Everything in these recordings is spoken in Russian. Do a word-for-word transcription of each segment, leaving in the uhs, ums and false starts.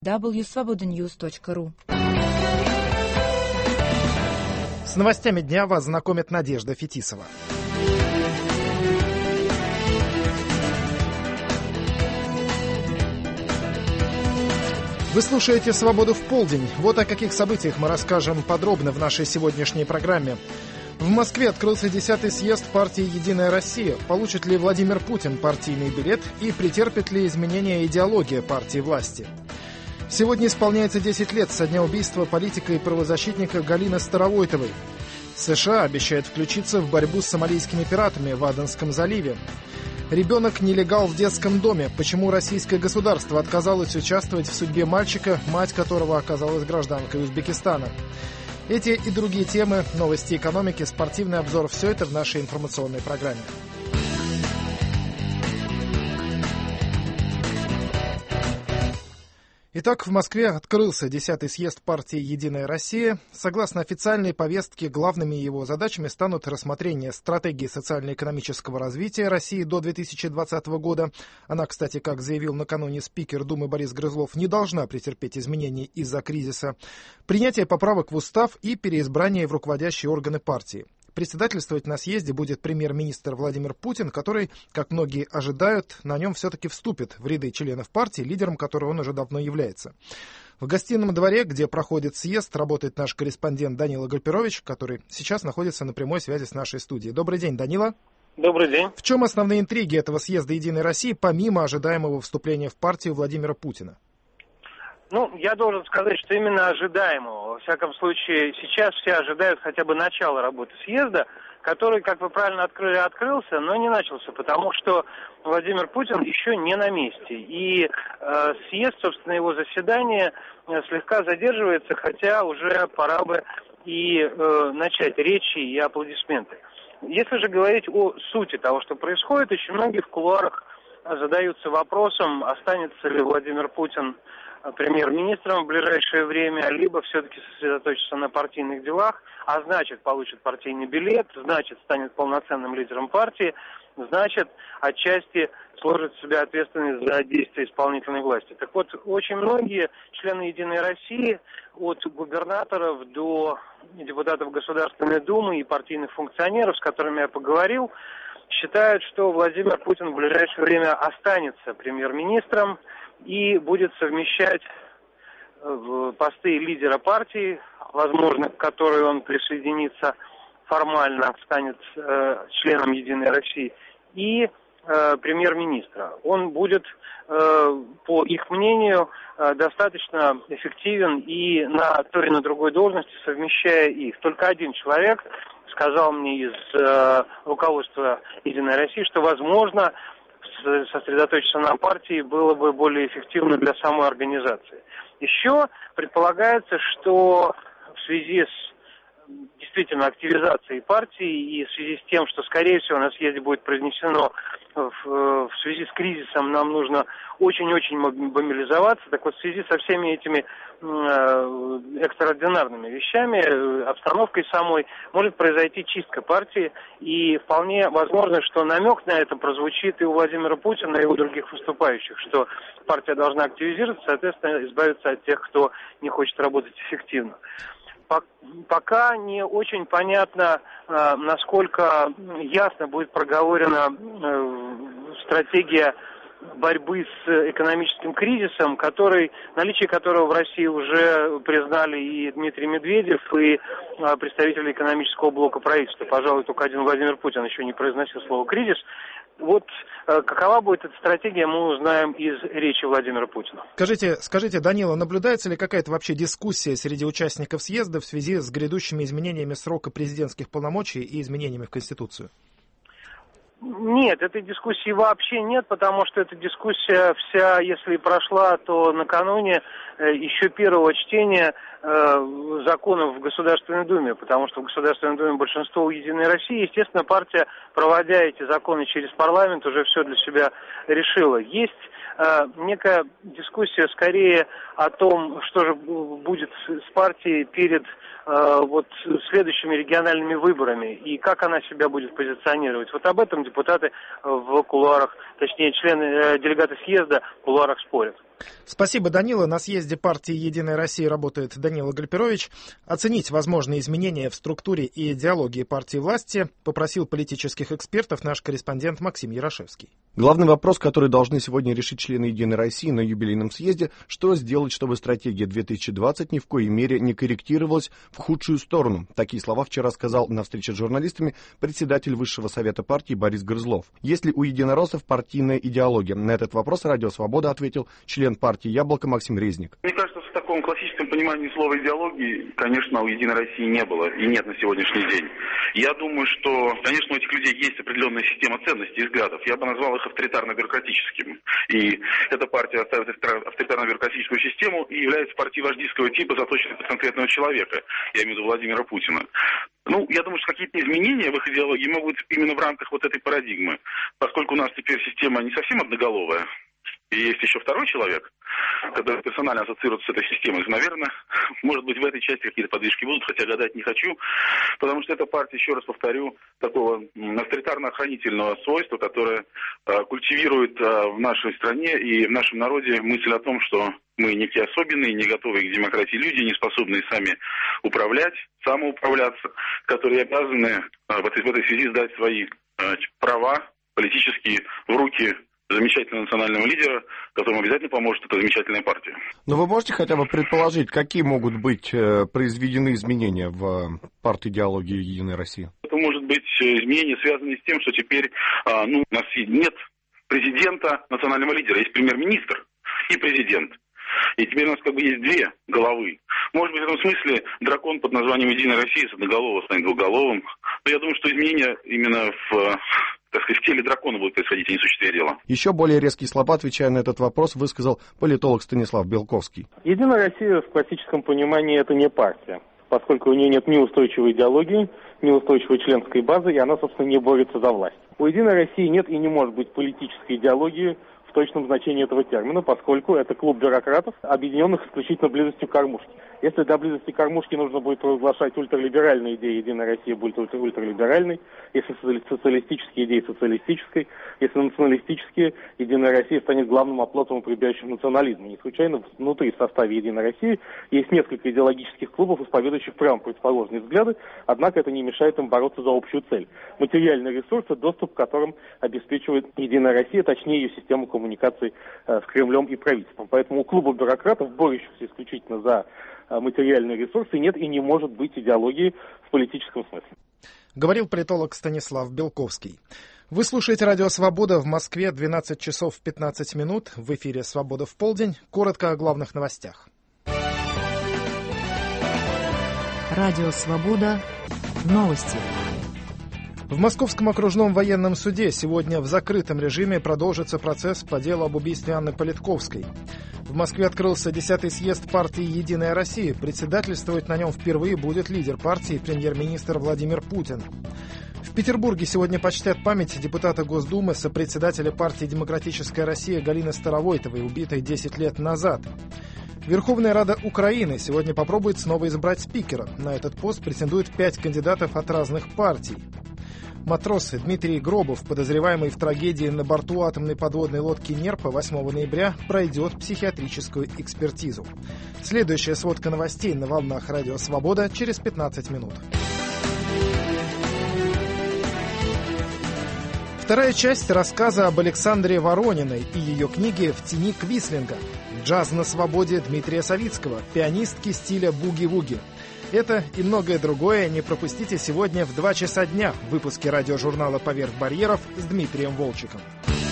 дабл ю свобода ньюс точка ру. С новостями дня вас знакомит Надежда Фетисова. Вы слушаете «Свободу в полдень». Вот о каких событиях мы расскажем подробно в нашей сегодняшней программе. В Москве открылся десятый съезд партии «Единая Россия». Получит ли Владимир Путин партийный билет и претерпит ли изменения идеология партии власти? Сегодня исполняется десять лет со дня убийства политика и правозащитника Галины Старовойтовой. США обещают включиться в борьбу с сомалийскими пиратами в Аденском заливе. Ребенок-нелегал в детском доме. Почему российское государство отказалось участвовать в судьбе мальчика, мать которого оказалась гражданкой Узбекистана? Эти и другие темы, новости экономики, спортивный обзор – все это в нашей информационной программе. Итак, в Москве открылся десятый съезд партии «Единая Россия». Согласно официальной повестке, главными его задачами станут рассмотрение стратегии социально-экономического развития России до две тысячи двадцатого года. Она, кстати, как заявил накануне спикер Думы Борис Грызлов, не должна претерпеть изменений из-за кризиса. Принятие поправок в устав и переизбрание в руководящие органы партии. Председательствовать на съезде будет премьер-министр Владимир Путин, который, как многие ожидают, на нем все-таки вступит в ряды членов партии, лидером которой он уже давно является. В гостином дворе, где проходит съезд, работает наш корреспондент Данила Гальперович, который сейчас находится на прямой связи с нашей студией. Добрый день, Данила. Добрый день. В чем основные интриги этого съезда «Единой России», помимо ожидаемого вступления в партию Владимира Путина? Ну, я должен сказать, что именно ожидаемого. Во всяком случае, сейчас все ожидают хотя бы начала работы съезда, который, как вы правильно открыли, открылся, но не начался, потому что Владимир Путин еще не на месте. И э, съезд, собственно, его заседание э, слегка задерживается, хотя уже пора бы и э, начать речи и аплодисменты. Если же говорить о сути того, что происходит, очень многие в кулуарах задаются вопросом, останется ли Владимир Путин премьер-министром в ближайшее время, либо все-таки сосредоточится на партийных делах, а значит, получит партийный билет, значит, станет полноценным лидером партии, значит, отчасти сложит в себя ответственность за действия исполнительной власти. Так вот, очень многие члены «Единой России», от губернаторов до депутатов Государственной Думы и партийных функционеров, с которыми я поговорил, считают, что Владимир Путин в ближайшее время останется премьер-министром и будет совмещать посты лидера партии, возможно, к которой он присоединится формально, станет э, членом «Единой России», и э, премьер-министра. Он будет, э, по их мнению, э, достаточно эффективен и на той и на другой должности, совмещая их. Только один человек сказал мне из э, руководства «Единой России», что, возможно, сосредоточиться на партии было бы более эффективно для самой организации. Еще предполагается, что в связи с действительно активизацией партии и в связи с тем, что, скорее всего, на съезде будет произнесено в, в связи с кризисом, нам нужно очень-очень мобилизоваться. Так вот, в связи со всеми этими э, экстраординарными вещами, обстановкой самой, может произойти чистка партии. И вполне возможно, что намек на это прозвучит и у Владимира Путина, и у других выступающих, что партия должна активизироваться, соответственно, избавиться от тех, кто не хочет работать эффективно. Пока не очень понятно, насколько ясно будет проговорена стратегия борьбы с экономическим кризисом, который, наличие которого в России уже признали и Дмитрий Медведев, и представители экономического блока правительства. Пожалуй, только один Владимир Путин еще не произносил слово «кризис». Вот э, какова будет эта стратегия, мы узнаем из речи Владимира Путина. Скажите, скажите, Данила, наблюдается ли какая-то вообще дискуссия среди участников съезда в связи с грядущими изменениями срока президентских полномочий и изменениями в Конституцию? Нет, этой дискуссии вообще нет, потому что эта дискуссия вся, если и прошла, то накануне э, еще первого чтения э, законов в Государственной Думе, потому что в Государственной Думе большинство у «Единой России». Естественно, партия, проводя эти законы через парламент, уже все для себя решила. Есть э, некая дискуссия скорее о том, что же будет с партией перед вот следующими региональными выборами и как она себя будет позиционировать. Вот об этом депутаты в кулуарах, точнее члены, делегаты съезда в кулуарах спорят. Спасибо, Данила. На съезде партии «Единая Россия» работает Данила Гальперович. Оценить возможные изменения в структуре и идеологии партии власти попросил политических экспертов наш корреспондент Максим Ярошевский. Главный вопрос, который должны сегодня решить члены «Единой России» на юбилейном съезде, что сделать, чтобы стратегия две тысячи двадцать ни в коей мере не корректировалась в худшую сторону. Такие слова вчера сказал на встрече с журналистами председатель Высшего совета партии Борис Грызлов. Есть ли у единороссов партийная идеология? На этот вопрос «Радио Свобода» ответил член партии «Яблоко» Максим Резник. Мне кажется, в таком классическом понимании слова идеологии, конечно, у «Единой России» не было и нет на сегодняшний день. Я думаю, что, конечно, у этих людей есть определенная система ценностей и взглядов. Я бы назвал их авторитарно-бюрократическими. И эта партия оставит авторитарно-бюрократическую систему и является партией вождистского типа, заточенной под конкретного человека. Я имею в виду Владимира Путина. Ну, я думаю, что какие-то изменения в их идеологии могут быть именно в рамках вот этой парадигмы. Поскольку у нас теперь система не совсем одноголовая, и есть еще второй человек, который персонально ассоциируется с этой системой. Наверное, может быть, в этой части какие-то подвижки будут, хотя гадать не хочу, потому что эта партия, еще раз повторю, такого авторитарно-охранительного свойства, которое э, культивирует э, в нашей стране и в нашем народе мысль о том, что мы некие особенные, не готовые к демократии люди, не способные сами управлять, самоуправляться, которые обязаны э, в, этой, в этой связи сдать свои э, права политические в руки замечательного национального лидера, которому обязательно поможет эта замечательная партия. Но вы можете хотя бы предположить, какие могут быть э, произведены изменения в партии идеологии «Единой России»? Это может быть изменения, связанные с тем, что теперь э, ну, у нас нет президента, национального лидера, есть премьер-министр и президент. И теперь у нас как бы есть две головы. Может быть, в этом смысле дракон под названием «Единая Россия» с одноголового станет двуголовым. Но я думаю, что изменения именно в... так сказать, в теле дракона будет происходить, а не существие дела. Еще более резкие слова, отвечая на этот вопрос, высказал политолог Станислав Белковский. «Единая Россия» в классическом понимании это не партия, поскольку у нее нет ни устойчивой идеологии, ни устойчивой членской базы, и она, собственно, не борется за власть. У «Единой России» нет и не может быть политической идеологии в точном значении этого термина, поскольку это клуб бюрократов, объединенных исключительно близостью к кормушке. Если для близости к кормушке нужно будет провозглашать ультралиберальные идеи, «Единая Россия» будет ультралиберальной, если социалистические идеи — социалистической, если националистические, «Единая Россия» станет главным оплотом и прибежищем национализма. Не случайно внутри в составе «Единой России» есть несколько идеологических клубов, исповедующих прямо противоположные взгляды, однако это не мешает им бороться за общую цель. Материальные ресурсы, доступ к которым обеспечивает «Единая Россия», точнее ее систему коммуникаций э, с Кремлем и правительством. Поэтому у клуба бюрократов, борющихся исключительно за материальные ресурсы, нет и не может быть идеологии в политическом смысле. Говорил политолог Станислав Белковский. Вы слушаете «Радио Свобода», в Москве двенадцать часов пятнадцать минут. В эфире «Свобода в полдень». Коротко о главных новостях. Радио Свобода. Новости. В Московском окружном военном суде сегодня в закрытом режиме продолжится процесс по делу об убийстве Анны Политковской. В Москве открылся десятый съезд партии «Единая Россия». Председательствовать на нем впервые будет лидер партии, премьер-министр Владимир Путин. В Петербурге сегодня почтят память депутата Госдумы, сопредседателя партии «Демократическая Россия» Галины Старовойтовой, убитой десять лет назад. Верховная Рада Украины сегодня попробует снова избрать спикера. На этот пост претендуют пять кандидатов от разных партий. Матрос Дмитрий Гробов, подозреваемый в трагедии на борту атомной подводной лодки «Нерпа», восьмого ноября пройдет психиатрическую экспертизу. Следующая сводка новостей на волнах «Радио Свобода» через пятнадцать минут. Вторая часть рассказа об Александре Ворониной и ее книге «В тени Квислинга». Джаз на свободе Дмитрия Савицкого, пианистки стиля буги-вуги. Это и многое другое не пропустите сегодня в два часа дня в выпуске радиожурнала «Поверх барьеров» с Дмитрием Волчиком.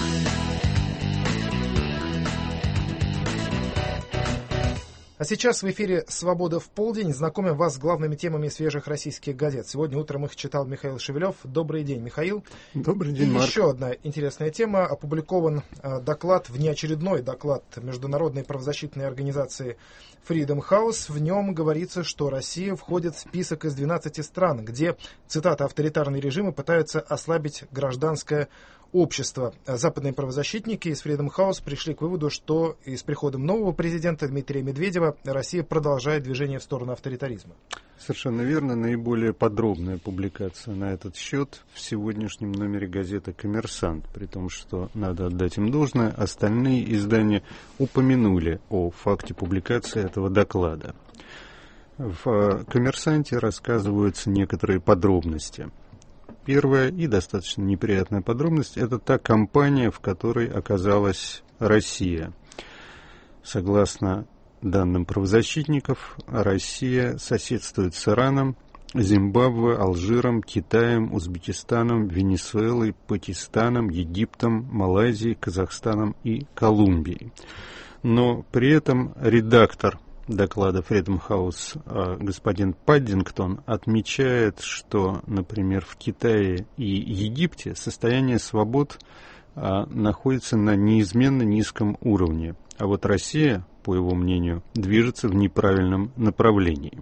А сейчас в эфире «Свобода в полдень». Знакомим вас с главными темами свежих российских газет. Сегодня утром их читал Михаил Шевелев. Добрый день, Михаил. Добрый день, И Марк. еще одна интересная тема. Опубликован э, доклад, внеочередной доклад международной правозащитной организации Freedom House. В нем говорится, что Россия входит в список из двенадцати стран, где, цитата, авторитарные режимы пытаются ослабить гражданское общества. Западные правозащитники из Freedom House пришли к выводу, что и с приходом нового президента Дмитрия Медведева Россия продолжает движение в сторону авторитаризма. Совершенно верно. Наиболее подробная публикация на этот счет в сегодняшнем номере газеты «Коммерсант», при том, что надо отдать им должное, остальные издания упомянули о факте публикации этого доклада. В «Коммерсанте» рассказываются некоторые подробности. Первая и достаточно неприятная подробность – это та кампания, в которой оказалась Россия. Согласно данным правозащитников, Россия соседствует с Ираном, Зимбабве, Алжиром, Китаем, Узбекистаном, Венесуэлой, Пакистаном, Египтом, Малайзией, Казахстаном и Колумбией. Но при этом редактор доклада Freedom House господин Паддингтон отмечает, что, например, в Китае и Египте состояние свобод находится на неизменно низком уровне, а вот Россия, по его мнению, движется в неправильном направлении.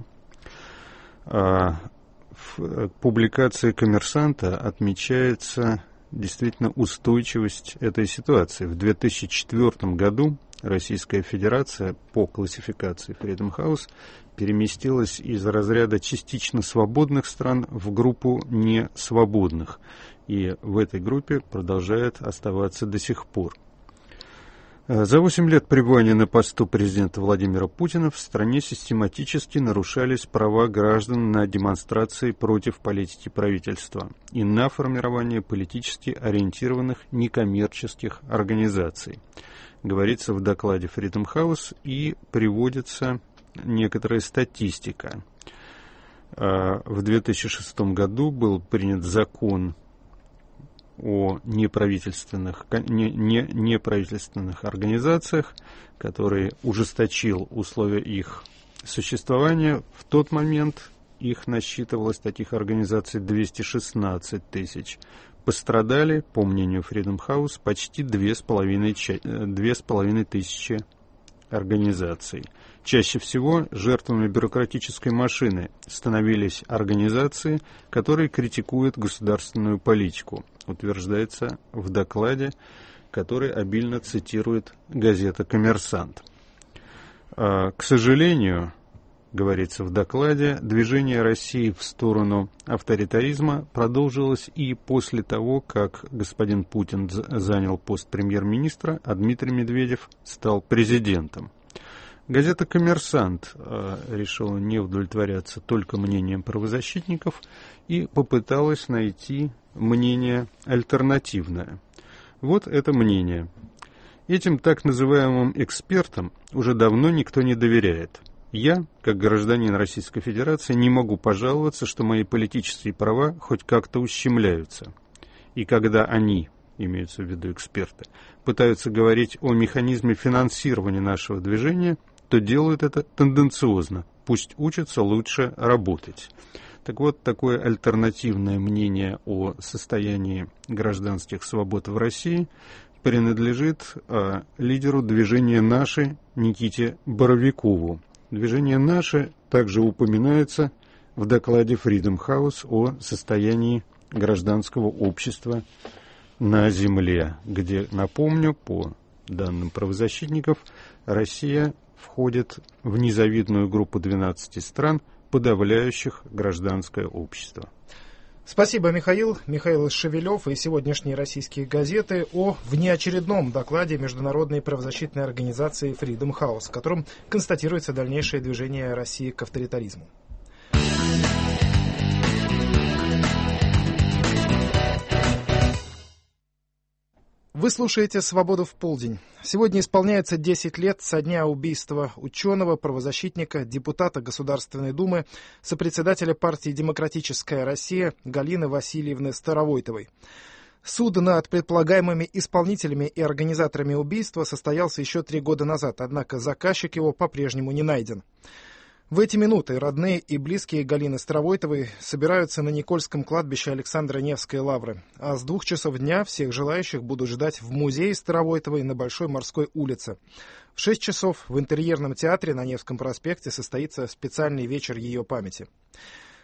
В публикации «Коммерсанта» отмечается действительно устойчивость этой ситуации. В две тысячи четвёртом году Российская Федерация по классификации Freedom House переместилась из разряда частично свободных стран в группу несвободных, и в этой группе продолжает оставаться до сих пор. За восемь лет пребывания на посту президента Владимира Путина в стране систематически нарушались права граждан на демонстрации против политики правительства и на формирование политически ориентированных некоммерческих организаций. Говорится в докладе Freedom House и приводится некоторая статистика. В две тысячи шестом году был принят закон о неправительственных, не, не, неправительственных организациях, который ужесточил условия их существования. В тот момент их насчитывалось, таких организаций, двести шестнадцать тысяч. Пострадали, по мнению Freedom House, почти две с половиной тысячи организаций. Чаще всего жертвами бюрократической машины становились организации, которые критикуют государственную политику, утверждается в докладе, который обильно цитирует газета «Коммерсант». К сожалению, говорится в докладе, движение России в сторону авторитаризма продолжилось и после того, как господин Путин занял пост премьер-министра, а Дмитрий Медведев стал президентом. Газета «Коммерсант» решила не удовлетворяться только мнением правозащитников и попыталась найти мнение альтернативное. Вот это мнение. Этим так называемым экспертам уже давно никто не доверяет. Я, как гражданин Российской Федерации, не могу пожаловаться, что мои политические права хоть как-то ущемляются. И когда они, имеются в виду эксперты, пытаются говорить о механизме финансирования нашего движения, то делают это тенденциозно. Пусть учатся лучше работать. Так вот, такое альтернативное мнение о состоянии гражданских свобод в России принадлежит э, лидеру движения «Наши» Никите Боровикову. Движение «Наши» также упоминается в докладе Freedom House о состоянии гражданского общества на Земле, где, напомню, по данным правозащитников, Россия входит в незавидную группу двенадцати стран, подавляющих гражданское общество. Спасибо, Михаил. Михаил Шевелев и сегодняшние российские газеты о внеочередном докладе Международной правозащитной организации Freedom House, в котором констатируется дальнейшее движение России к авторитаризму. Вы слушаете «Свободу в полдень». Сегодня исполняется десять лет со дня убийства ученого, правозащитника, депутата Государственной Думы, сопредседателя партии «Демократическая Россия» Галины Васильевны Старовойтовой. Суд над предполагаемыми исполнителями и организаторами убийства состоялся еще три года назад, однако заказчик его по-прежнему не найден. В эти минуты родные и близкие Галины Старовойтовой собираются на Никольском кладбище Александра Невской лавры, а с двух часов дня всех желающих будут ждать в музее Старовойтовой на Большой Морской улице. В шесть часов в интерьерном театре на Невском проспекте состоится специальный вечер ее памяти.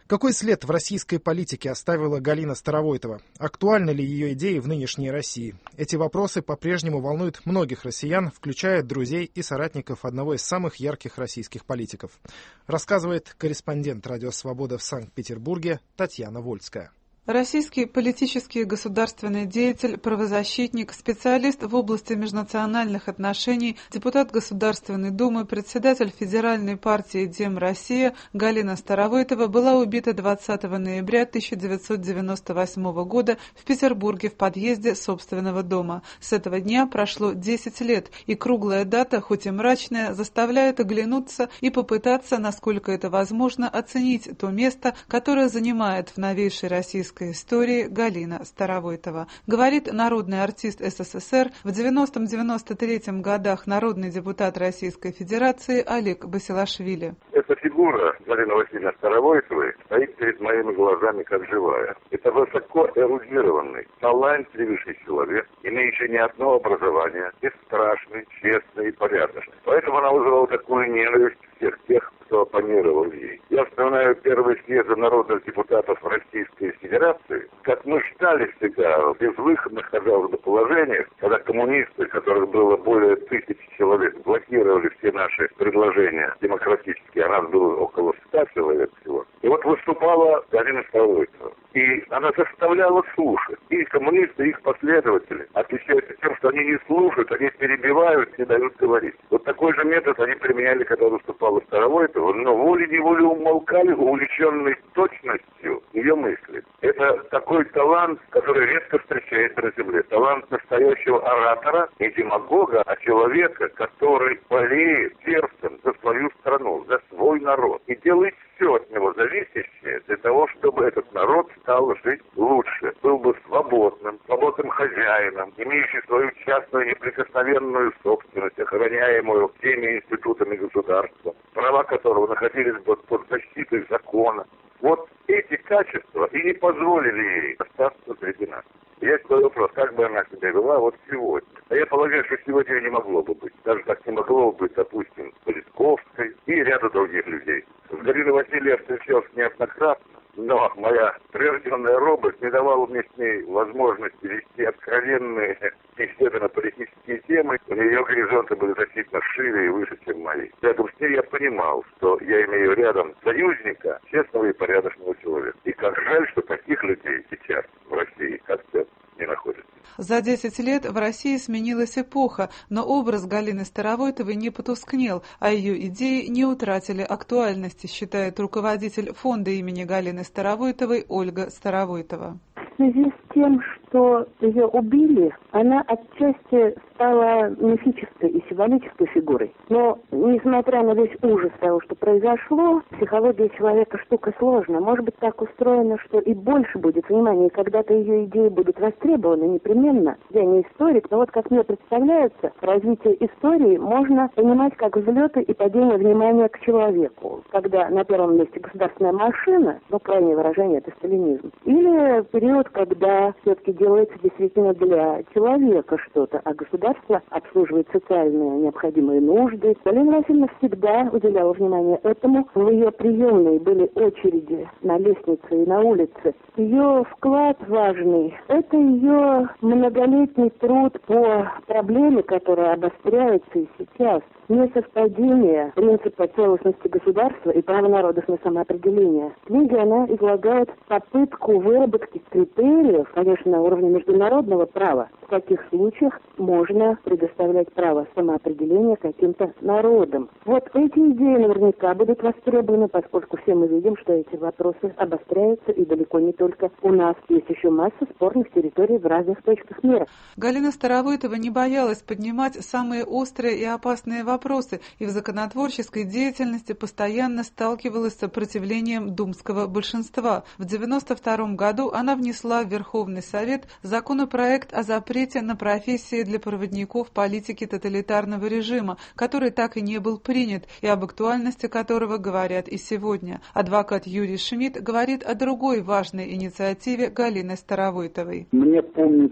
Какой след в российской политике оставила Галина Старовойтова? Актуальны ли ее идеи в нынешней России? Эти вопросы по-прежнему волнуют многих россиян, включая друзей и соратников одного из самых ярких российских политиков. Рассказывает корреспондент «Радио Свобода» в Санкт-Петербурге Татьяна Вольская. Российский политический государственный деятель, правозащитник, специалист в области межнациональных отношений, депутат Государственной Думы, председатель Федеральной партии «Дем Россия» Галина Старовойтова была убита двадцатого ноября тысяча девятьсот девяносто восьмого года в Петербурге в подъезде собственного дома. С этого дня прошло десять лет, и круглая дата, хоть и мрачная, заставляет оглянуться и попытаться, насколько это возможно, оценить то место, которое занимает в новейшей российской истории Галина Старовойтова. Говорит народный артист СССР, в девяностом-девяносто третьем годах народный депутат Российской Федерации Олег Басилашвили. Эта фигура Галины Васильевны Старовойтовой стоит перед моими глазами как живая. Это высоко эрудированный, талантливейший человек, имеющий не одно образование, бесстрашный, честный и порядочный. Поэтому она вызывала такую ненависть всех тех, кто оппонировал ей. Я вспоминаю первый съезд народных депутатов Российской Федерации, как мы ждали всегда в безвыходных, казалось бы, положениях, когда коммунисты, которых было более тысячи человек, блокировали все наши предложения демократические, а нас было около ста человек всего. И вот выступала Галина Старовойтова. И она заставляла слушать. И коммунисты, и их последователи отличаются тем, что они не слушают, они перебивают, не дают говорить. Вот такой же метод они применяли, когда выступала Старовойтова, но волей-неволей умолкали, увлеченной точностью ее мысли. Это такой талант, который редко встречается на земле. Талант настоящего оратора и демагога, а человека, который болеет сердцем за свою страну, за свой народ. И делает все от него зависящее для того, чтобы этот народ стал жить лучше, был бы свободным, свободным хозяином, имеющий свою частную неприкосновенную собственность, охраняемую всеми институтами государства, права которого находились бы под защитой закона. Вот эти качества и не позволили ей остаться среди нас. Я задаю вопрос, как бы она себя вела вот сегодня. А я полагаю, что сегодня не могло бы быть. Даже так не могло бы быть, допустим, Политковской и ряда других людей. С Галиной Васильевной я встречался неоднократно, но моя прирожденная робость не давала мне с ней возможности вести откровенные беседы на политические темы. У нее горизонты были значительно шире и выше, чем мои. Рядом с ней я понимал, что я имею рядом союзника, честного и порядочного человека. И как жаль, что таких людей сейчас в России как-то не находится. За десять лет в России сменилась эпоха, но образ Галины Старовойтовой не потускнел, а ее идеи не утратили актуальности, считает руководитель фонда имени Галины Старовойтовой Ольга Старовойтова. В связи с тем, что ее убили, она отчасти стала мифической и символической фигурой. Но, несмотря на весь ужас того, что произошло, психология человека штука сложная. Может быть, так устроено, что и больше будет внимания, и когда-то ее идеи будут востребованы непременно. Я не историк, но вот как мне представляется, развитие истории можно понимать как взлеты и падение внимания к человеку. Когда на первом месте государственная машина, ну, крайнее выражение, это сталинизм. Или период, когда все-таки делается действительно для человека что-то, а государство обслуживает социальные необходимые нужды. Галина Васильевна всегда уделяла внимание этому. В ее приемной были очереди на лестнице и на улице. Ее вклад важный – это ее многолетний труд по проблеме, которая обостряется и сейчас. Несовпадение принципа целостности государства и права народов на самоопределение. В книге она излагает попытку выработки критериев, конечно, на уровне международного права, в каких случаях можно предоставлять право самоопределения каким-то народам. Вот эти идеи наверняка будут востребованы, поскольку все мы видим, что эти вопросы обостряются, и далеко не только у нас. Есть еще масса спорных территорий в разных точках мира. Галина Старовойтова не боялась поднимать самые острые и опасные вопросы, и в законотворческой деятельности постоянно сталкивалась с сопротивлением думского большинства. В девяносто втором году она внесла в Верховный Совет законопроект о запрете на профессии для проводников политики тоталитарного режима, который так и не был принят, и об актуальности которого говорят и сегодня. Адвокат Юрий Шмидт говорит о другой важной инициативе Галины Старовойтовой. Мне помнится, что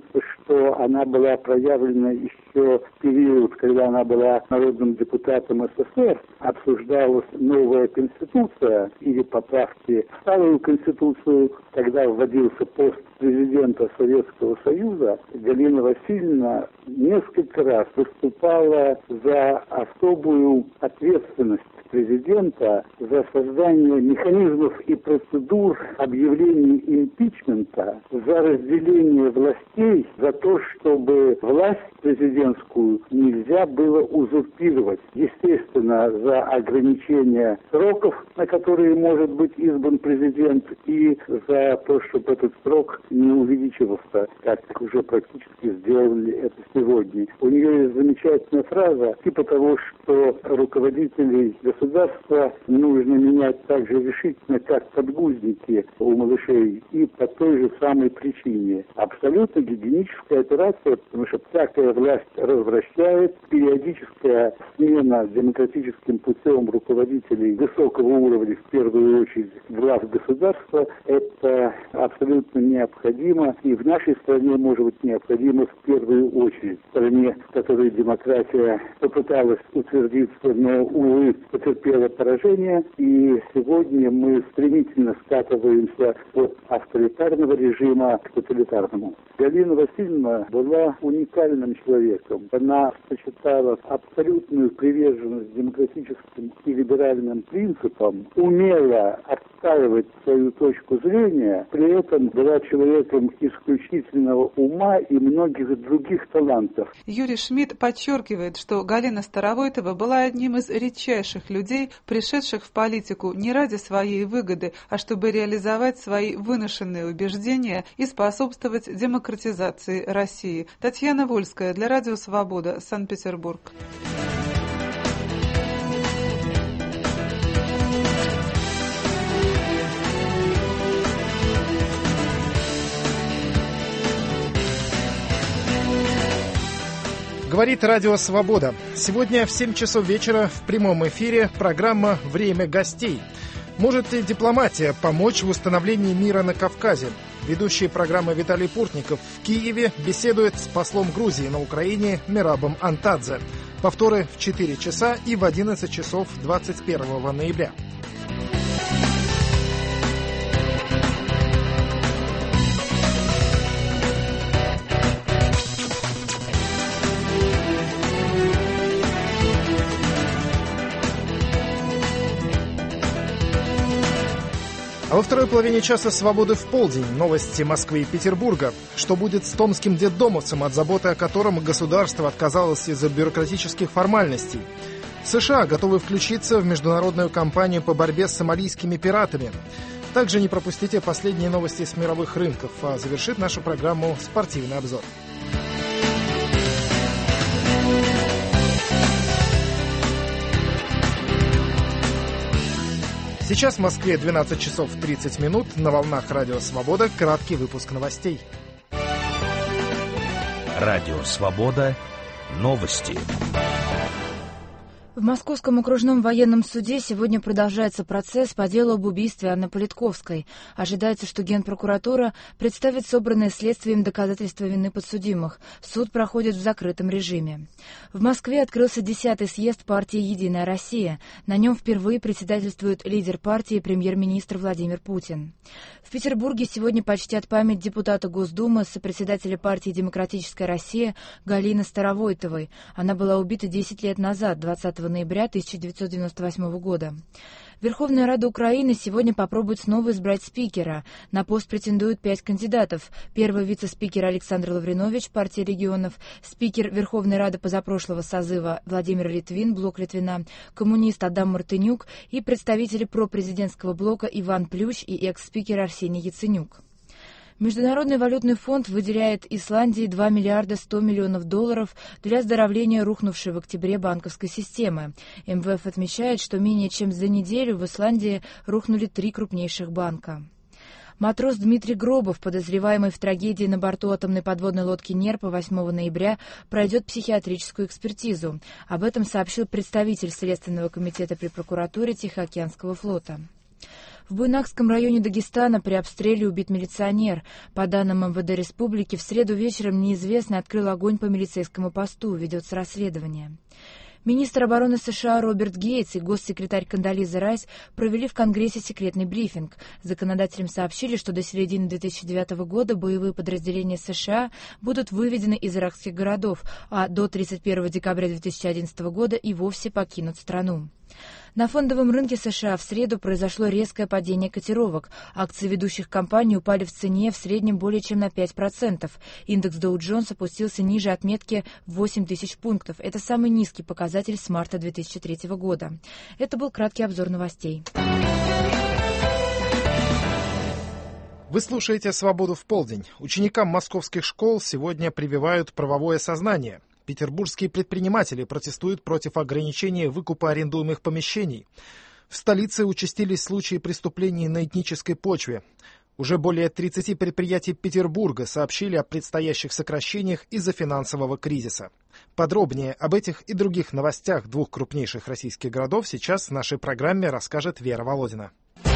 что она была проявлена еще в период, когда она была народным депутатом СССР, обсуждалась новая конституция или поправки в старую конституцию, когда вводился пост президента Советского Союза, Галина Васильевна несколько раз выступала за особую ответственность президента за создание механизмов и процедур объявления импичмента, за разделение властей, за то, чтобы власть президентскую нельзя было узурпировать. Естественно, за ограничение сроков, на которые может быть избран президент, и за то, чтобы этот срок не увеличивался, как уже практически сделали это сегодня. У нее есть замечательная фраза, типа того, что руководителей государства нужно менять так же решительно, как подгузники у малышей, и по той же самой причине. Абсолютно гигиеническая операция, потому что всякая власть развращает, периодическая смена демократическим путем руководителей высокого уровня, в первую очередь глав государства, это абсолютно необходимо, и в нашей стране может быть необходимо в первую очередь. В стране, в которой демократия попыталась утвердиться, но, увы, потерпела поражение, и сегодня мы стремительно скатываемся от авторитарного режима к тоталитарному. Галина Васильевна была уникальным человеком. Она сочетала абсолютную приверженность демократическим и либеральным принципам, умела отстаивать свою точку зрения, при этом была человеком исключительного ума и многих других талантов. Юрий Шмидт подчеркивает, что Галина Старовойтова была одним из редчайших людей, пришедших в политику не ради своей выгоды, а чтобы реализовать свои выношенные убеждения и способствовать демократизации России. Татьяна Вольская для Радио Свобода, Санкт-Петербург. Говорит Радио Свобода. Сегодня в семь часов вечера в прямом эфире программа «Время гостей». Может ли дипломатия помочь в установлении мира на Кавказе? Ведущий программы Виталий Пуртников в Киеве беседует с послом Грузии на Украине Мерабом Антадзе. Повторы в четыре часа и в одиннадцать часов двадцать первого ноября. А во второй половине часа «Свободы в полдень». Новости Москвы и Петербурга. Что будет с томским детдомовцем, от заботы о котором государство отказалось из-за бюрократических формальностей? США готовы включиться в международную кампанию по борьбе с сомалийскими пиратами. Также не пропустите последние новости с мировых рынков. А завершит нашу программу спортивный обзор. Сейчас в Москве двенадцать часов тридцать минут. На волнах Радио Свобода краткий выпуск новостей. Радио Свобода. Новости. В Московском окружном военном суде сегодня продолжается процесс по делу об убийстве Анны Политковской. Ожидается, что Генпрокуратура представит собранные следствием доказательства вины подсудимых. Суд проходит в закрытом режиме. В Москве открылся десятый съезд партии «Единая Россия». На нем впервые председательствует лидер партии премьер-министр Владимир Путин. В Петербурге сегодня почтят память депутата Госдумы, сопредседателя партии «Демократическая Россия» Галины Старовойтовой. Она была убита десять лет назад, двадцатого ноября тысяча девятьсот девяносто восьмого года. Верховная Рада Украины сегодня попробует снова избрать спикера. На пост претендуют пять кандидатов. Первый вице-спикер Александр Лавринович, партия регионов, спикер Верховной Рады позапрошлого созыва Владимир Литвин, блок Литвина, коммунист Адам Мартынюк и представители пропрезидентского блока Иван Плющ и экс-спикер Арсений Яценюк. Международный валютный фонд выделяет Исландии два миллиарда сто миллионов долларов для оздоровления рухнувшей в октябре банковской системы. эм вэ эф отмечает, что менее чем за неделю в Исландии рухнули три крупнейших банка. Матрос Дмитрий Гробов, подозреваемый в трагедии на борту атомной подводной лодки «Нерпа» восьмого ноября, пройдет психиатрическую экспертизу. Об этом сообщил представитель Следственного комитета при прокуратуре Тихоокеанского флота. В Буйнакском районе Дагестана при обстреле убит милиционер. По данным эм вэ дэ республики, в среду вечером неизвестный открыл огонь по милицейскому посту. Ведется расследование. Министр обороны США Роберт Гейтс и госсекретарь Кондолиза Райс провели в Конгрессе секретный брифинг. Законодателям сообщили, что до середины две тысячи девятого года боевые подразделения США будут выведены из иракских городов, а до тридцать первого декабря две тысячи одиннадцатого года и вовсе покинут страну. На фондовом рынке США в среду произошло резкое падение котировок. Акции ведущих компаний упали в цене в среднем более чем на пять процентов. Индекс Dow Jones опустился ниже отметки в восемь тысяч пунктов. Это самый низкий показатель с марта две тысячи третьего года. Это был краткий обзор новостей. Вы слушаете «Свободу в полдень». Ученикам московских школ сегодня прививают правовое сознание. Петербургские предприниматели протестуют против ограничения выкупа арендуемых помещений. В столице участились случаи преступлений на этнической почве. Уже более тридцати предприятий Петербурга сообщили о предстоящих сокращениях из-за финансового кризиса. Подробнее об этих и других новостях двух крупнейших российских городов сейчас в нашей программе расскажет Вера Володина.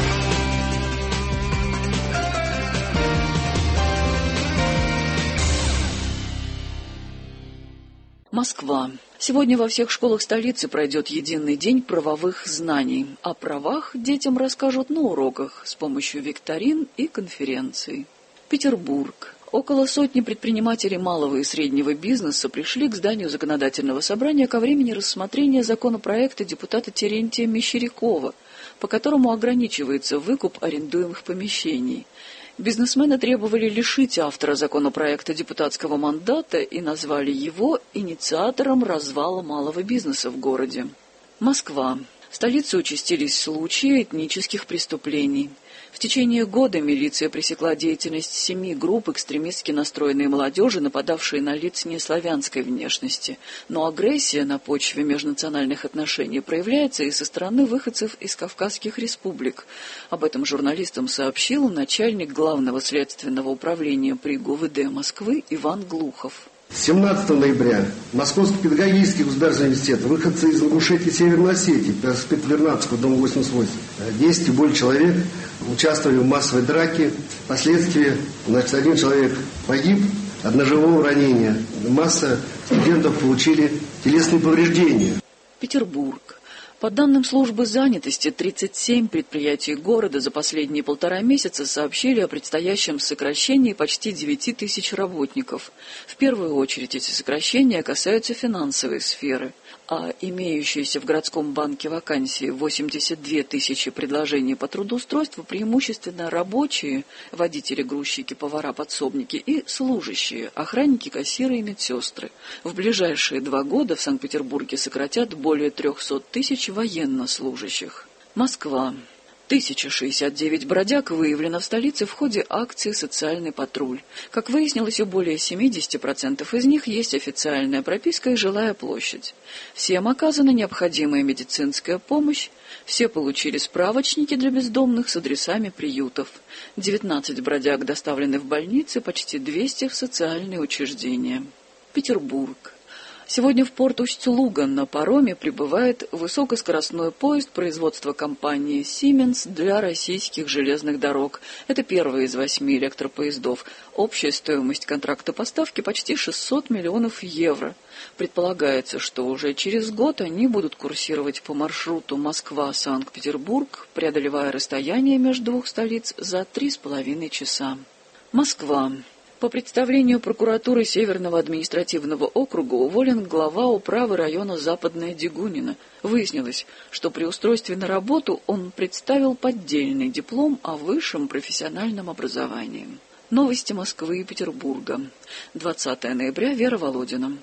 Москва. Сегодня во всех школах столицы пройдет единый день правовых знаний. О правах детям расскажут на уроках с помощью викторин и конференций. Петербург. Около сотни предпринимателей малого и среднего бизнеса пришли к зданию Законодательного собрания ко времени рассмотрения законопроекта депутата Терентия Мещерякова, по которому ограничивается выкуп арендуемых помещений. Бизнесмены требовали лишить автора законопроекта депутатского мандата и назвали его инициатором развала малого бизнеса в городе. Москва. В столице участились случаи этнических преступлений. В течение года милиция пресекла деятельность семи групп экстремистски настроенной молодежи, нападавшей на лиц неславянской внешности. Но агрессия на почве межнациональных отношений проявляется и со стороны выходцев из Кавказских республик. Об этом журналистам сообщил начальник Главного следственного управления при ГУ вэ дэ Москвы Иван Глухов. семнадцатого ноября Московский педагогический государственный университет, выходцы из Ингушетии и Северной Осетии, проспект Вернадского, дом восемьдесят восемь, десять и более человек участвовали в массовой драке. Впоследствии, значит, один человек погиб от ножевого ранения. Масса студентов получили телесные повреждения. Петербург. По данным службы занятости, тридцать семь предприятий города за последние полтора месяца сообщили о предстоящем сокращении почти девяти тысяч работников. В первую очередь эти сокращения касаются финансовой сферы, а имеющиеся в городском банке вакансии восемьдесят две тысячи предложений по трудоустройству преимущественно рабочие, водители, грузчики, повара, подсобники и служащие, охранники, кассиры и медсестры. В ближайшие два года в Санкт-Петербурге сократят более трехсот тысяч военнослужащих. Москва. тысяча шестьдесят девять бродяг выявлено в столице в ходе акции «Социальный патруль». Как выяснилось, у более семидесяти процентов из них есть официальная прописка и жилая площадь. Всем оказана необходимая медицинская помощь, все получили справочники для бездомных с адресами приютов. девятнадцать бродяг доставлены в больницы, почти двести в социальные учреждения. Петербург. Сегодня в порт Усть-Луга на пароме прибывает высокоскоростной поезд производства компании «Сименс» для российских железных дорог. Это первый из восьми электропоездов. Общая стоимость контракта поставки почти шестьсот миллионов евро. Предполагается, что уже через год они будут курсировать по маршруту Москва-Санкт-Петербург, преодолевая расстояние между двух столиц за три с половиной часа. Москва. По представлению прокуратуры Северного административного округа уволен глава управы района Западная Дегунина. Выяснилось, что при устройстве на работу он представил поддельный диплом о высшем профессиональном образовании. Новости Москвы и Петербурга. двадцатого ноября. Вера Володина.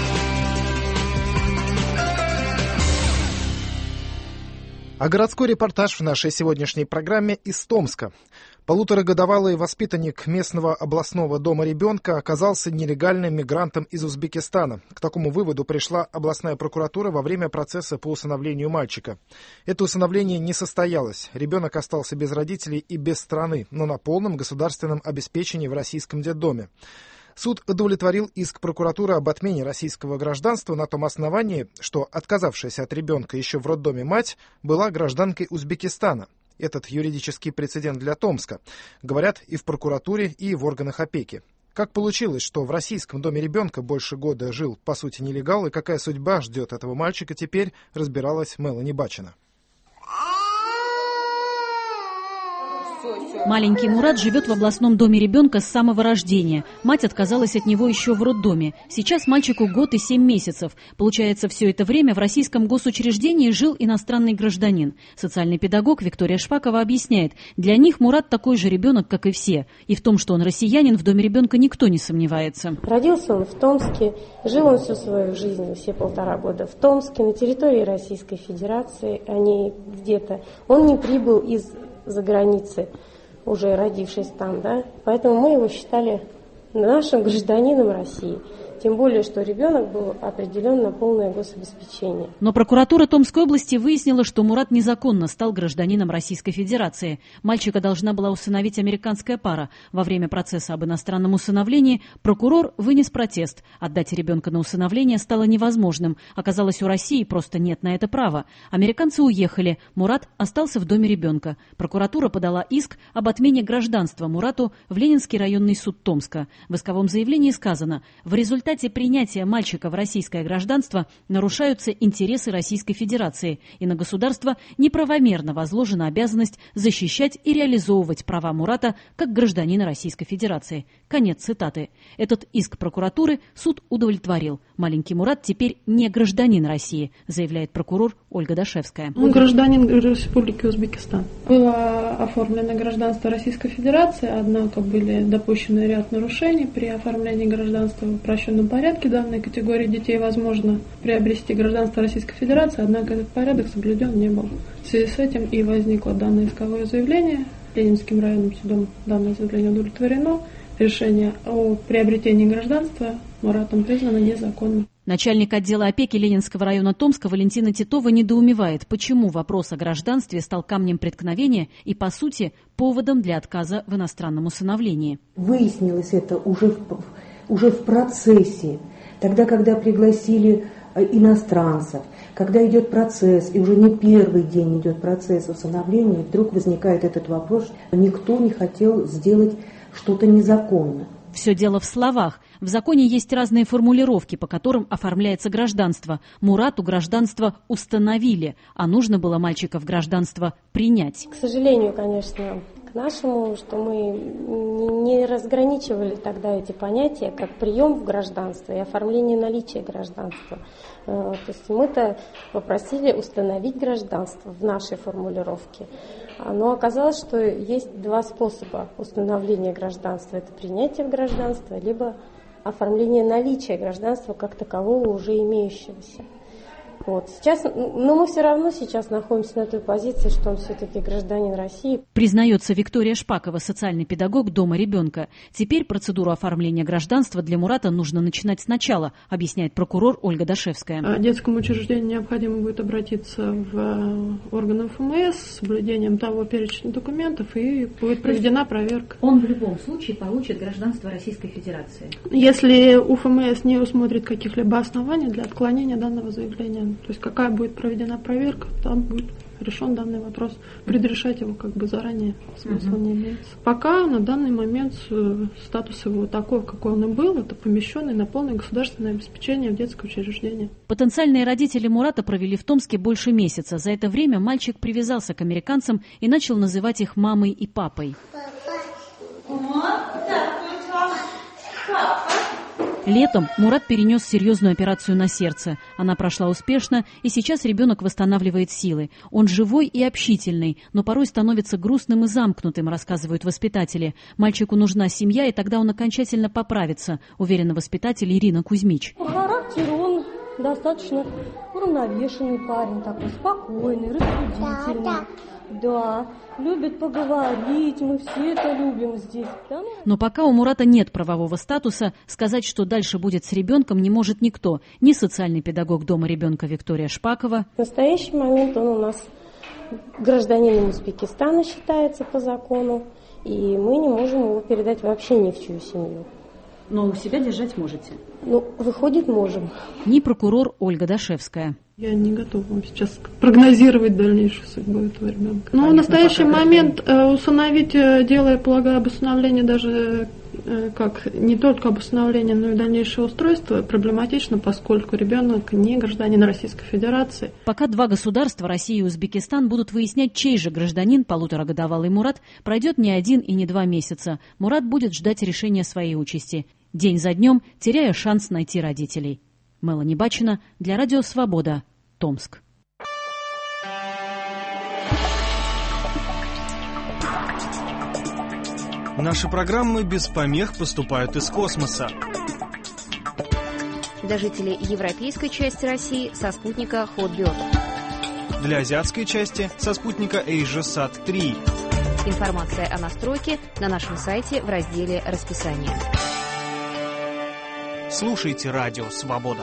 А городской репортаж в нашей сегодняшней программе из Томска. Полуторагодовалый воспитанник местного областного дома ребенка оказался нелегальным мигрантом из Узбекистана. К такому выводу пришла областная прокуратура во время процесса по усыновлению мальчика. Это усыновление не состоялось. Ребенок остался без родителей и без страны, но на полном государственном обеспечении в российском детдоме. Суд удовлетворил иск прокуратуры об отмене российского гражданства на том основании, что отказавшаяся от ребенка еще в роддоме мать была гражданкой Узбекистана. этот юридический прецедент для Томска. Говорят и в прокуратуре, и в органах опеки. Как получилось, что в российском доме ребенка больше года жил, по сути, нелегал, и какая судьба ждет этого мальчика теперь, разбиралась Мелани Бачина. Маленький Мурат живет в областном доме ребенка с самого рождения. Мать отказалась от него еще в роддоме. Сейчас мальчику год и семь месяцев. Получается, все это время в российском госучреждении жил иностранный гражданин. Социальный педагог Виктория Шпакова объясняет, для них Мурат такой же ребенок, как и все. И в том, что он россиянин, в доме ребенка никто не сомневается. Родился он в Томске, жил он всю свою жизнь, все полтора года в Томске, на территории Российской Федерации, а не где-то. Он не прибыл из-за границы, уже родившись там, да, поэтому мы его считали нашим гражданином России. Тем более, что ребенок был определен на полное гособеспечение. Но прокуратура Томской области выяснила, что Мурат незаконно стал гражданином Российской Федерации. Мальчика должна была усыновить американская пара. Во время процесса об иностранном усыновлении прокурор вынес протест. Отдать ребенка на усыновление стало невозможным. Оказалось, у России просто нет на это права. Американцы уехали. Мурат остался в доме ребенка. Прокуратура подала иск об отмене гражданства Мурату в Ленинский районный суд Томска. В исковом заявлении сказано: в результате В результате принятия мальчика в российское гражданство нарушаются интересы Российской Федерации, и на государство неправомерно возложена обязанность защищать и реализовывать права Мурата как гражданина Российской Федерации. Конец цитаты. Этот иск прокуратуры суд удовлетворил. Маленький Мурат теперь не гражданин России, заявляет прокурор Ольга Дашевская. Он гражданин Республики Узбекистан. Было оформлено гражданство Российской Федерации, однако были допущены ряд нарушений при оформлении гражданства в упрощенном порядке. Данной категории детей возможно приобрести гражданство Российской Федерации, однако этот порядок соблюден не был. В связи с этим и возникло данное исковое заявление. Ленинским районным судом данное заявление удовлетворено. Решение о приобретении гражданства Муратом признано незаконным. Начальник отдела опеки Ленинского района Томска Валентина Титова недоумевает, почему вопрос о гражданстве стал камнем преткновения и, по сути, поводом для отказа в иностранном усыновлении. Выяснилось это уже в, уже в процессе, тогда, когда пригласили иностранцев, когда идет процесс, и уже не первый день идет процесс усыновления, вдруг возникает этот вопрос, что никто не хотел сделать что-то незаконно. Все дело в словах. В законе есть разные формулировки, по которым оформляется гражданство. Мурату гражданство установили, а нужно было мальчика в гражданство принять. К сожалению, конечно, к нашему, что мы не разграничивали тогда эти понятия, как прием в гражданство и оформление наличия гражданства. То есть мы-то попросили установить гражданство в нашей формулировке. Но оказалось, что есть два способа установления гражданства. Это принятие в гражданство, либо оформление наличия гражданства как такового уже имеющегося. Вот. Сейчас, но мы все равно сейчас находимся на той позиции, что он все-таки гражданин России. Признается Виктория Шпакова, социальный педагог дома ребенка. Теперь процедуру оформления гражданства для Мурата нужно начинать сначала, объясняет прокурор Ольга Дашевская. Детскому учреждению необходимо будет обратиться в органы эф эм эс с соблюдением того перечня документов, и будет проведена проверка. Он в любом случае получит гражданство Российской Федерации. Если у эф эм эс не усмотрит каких-либо оснований для отклонения данного заявления. То есть какая будет проведена проверка, там будет решен данный вопрос. Предрешать его как бы заранее смысла uh-huh. не имеется. Пока на данный момент статус его такой, какой он и был, это помещенный на полное государственное обеспечение в детское учреждение. Потенциальные родители Мурата провели в Томске больше месяца. За это время мальчик привязался к американцам и начал называть их мамой и папой. Летом Мурат перенес серьезную операцию на сердце. Она прошла успешно, и сейчас ребенок восстанавливает силы. Он живой и общительный, но порой становится грустным и замкнутым, рассказывают воспитатели. Мальчику нужна семья, и тогда он окончательно поправится, уверена воспитатель Ирина Кузьмич. По характеру он достаточно уравновешенный парень, такой спокойный, рассудительный. Да, любит поговорить, мы все это любим здесь. Да? Но пока у Мурата нет правового статуса, сказать, что дальше будет с ребенком, не может никто. Ни социальный педагог дома ребенка Виктория Шпакова. В настоящий момент он у нас гражданином Узбекистана считается по закону, и мы не можем его передать вообще ни в чью семью. Но у себя держать можете? Ну, выходит, можем. Не прокурор Ольга Дашевская. Я не готова вам сейчас прогнозировать дальнейшую судьбу этого ребенка. Но Конечно, в настоящий момент э, усыновить э, дело, я полагаю, об усыновлении даже э, как не только об усыновлении, но и дальнейшее устройство проблематично, поскольку ребенок не гражданин Российской Федерации. Пока два государства, Россия и Узбекистан, будут выяснять, чей же гражданин, полуторагодовалый Мурат, пройдет не один и не два месяца. Мурат будет ждать решения своей участи. День за днем, теряя шанс найти родителей. Мелани Бачина для Радио Свобода, Томск. Наши программы без помех поступают из космоса. Для жителей европейской части России со спутника Hotbird. Для азиатской части со спутника AsiaSat три. Информация о настройке на нашем сайте в разделе «Расписание». Слушайте Радио Свобода.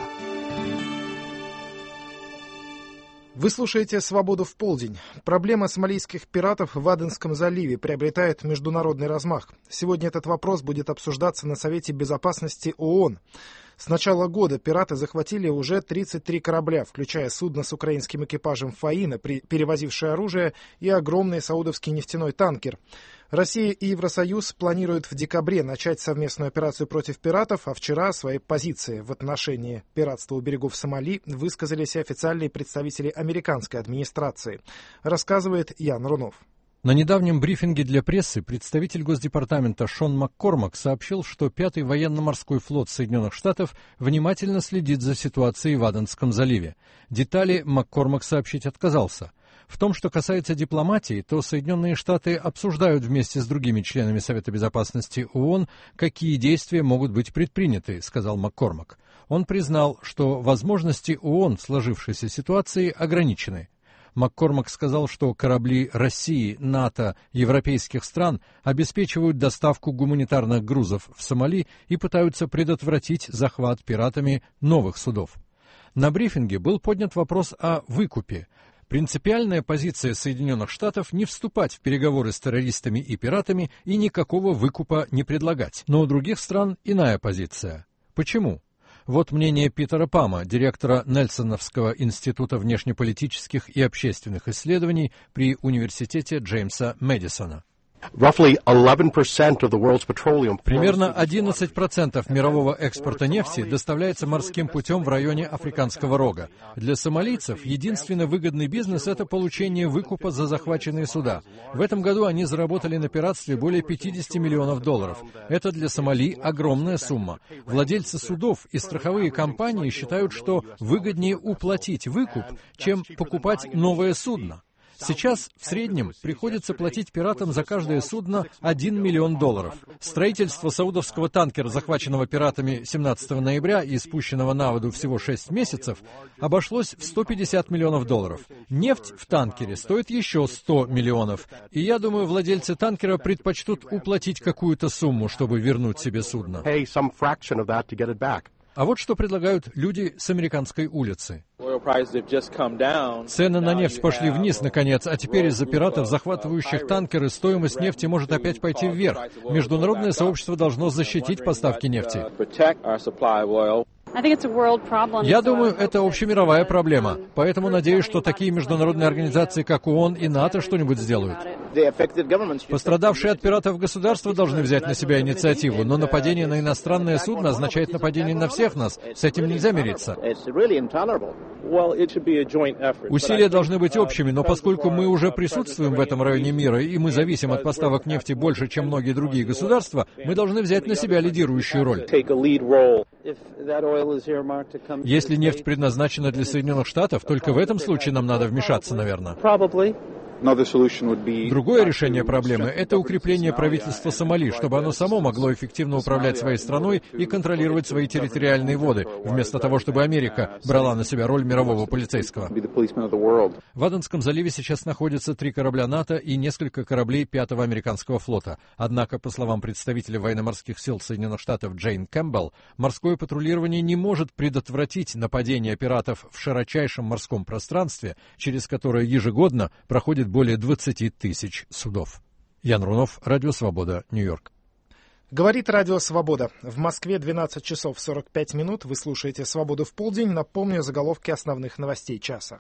Вы слушаете «Свободу в полдень». Проблема сомалийских пиратов в Аденском заливе приобретает международный размах. Сегодня этот вопрос будет обсуждаться на Совете Безопасности ООН. С начала года пираты захватили уже тридцать три корабля, включая судно с украинским экипажем «Фаина», перевозившее оружие, и огромный саудовский нефтяной танкер. Россия и Евросоюз планируют в декабре начать совместную операцию против пиратов, а вчера свои позиции в отношении пиратства у берегов Сомали высказались официальные представители американской администрации. Рассказывает Ян Рунов. На недавнем брифинге для прессы представитель Госдепартамента Шон Маккормак сообщил, что пятый военно-морской флот Соединенных Штатов внимательно следит за ситуацией в Аденском заливе. Детали Маккормак сообщить отказался. В том, что касается дипломатии, то Соединенные Штаты обсуждают вместе с другими членами Совета Безопасности ООН, какие действия могут быть предприняты, сказал Маккормак. Он признал, что возможности ООН в сложившейся ситуации ограничены. Маккормак сказал, что корабли России, НАТО, европейских стран обеспечивают доставку гуманитарных грузов в Сомали и пытаются предотвратить захват пиратами новых судов. На брифинге был поднят вопрос о выкупе. Принципиальная позиция Соединенных Штатов не вступать в переговоры с террористами и пиратами и никакого выкупа не предлагать. Но у других стран иная позиция. Почему? Вот мнение Питера Пама, директора Нельсоновского института внешнеполитических и общественных исследований при университете Джеймса Мэдисона. Примерно одиннадцать процентов мирового экспорта нефти доставляется морским путем в районе Африканского рога. Для сомалийцев единственный выгодный бизнес – это получение выкупа за захваченные суда. В этом году они заработали на пиратстве более пятьдесят миллионов долларов. Это для Сомали огромная сумма. Владельцы судов и страховые компании считают, что выгоднее уплатить выкуп, чем покупать новое судно. Сейчас в среднем приходится платить пиратам за каждое судно один миллион долларов. Строительство саудовского танкера, захваченного пиратами семнадцатого ноября и спущенного на воду всего шесть месяцев, обошлось в сто пятьдесят миллионов долларов. Нефть в танкере стоит еще сто миллионов. И я думаю, владельцы танкера предпочтут уплатить какую-то сумму, чтобы вернуть себе судно. А вот что предлагают люди с американской улицы. Цены на нефть пошли вниз, наконец, а теперь из-за пиратов, захватывающих танкеры, стоимость нефти может опять пойти вверх. Международное сообщество должно защитить поставки нефти. Я думаю, это общемировая проблема, поэтому надеюсь, что такие международные организации, как ООН и НАТО, что-нибудь сделают. Пострадавшие от пиратов государства должны взять на себя инициативу, но нападение на иностранное судно означает нападение на всех нас. С этим нельзя мириться. Усилия должны быть общими, но поскольку мы уже присутствуем в этом районе мира, и мы зависим от поставок нефти больше, чем многие другие государства, мы должны взять на себя лидирующую роль. Если нефть предназначена для Соединенных Штатов, только в этом случае нам надо вмешаться, наверное. Другое решение проблемы – это укрепление правительства Сомали, чтобы оно само могло эффективно управлять своей страной и контролировать свои территориальные воды, вместо того, чтобы Америка брала на себя роль мирового полицейского. В Аденском заливе сейчас находятся три корабля НАТО и несколько кораблей пятого американского флота. Однако, по словам представителя военно-морских сил Соединенных Штатов Джейн Кэмпбелл, морское патрулирование не может предотвратить нападение пиратов в широчайшем морском пространстве, через которое ежегодно проходит более двадцати тысяч судов. Ян Рунов, Радио Свобода, Нью-Йорк. Говорит Радио Свобода. В Москве двенадцать часов сорок пять минут. Вы слушаете «Свободу в полдень». Напомню заголовки основных новостей часа.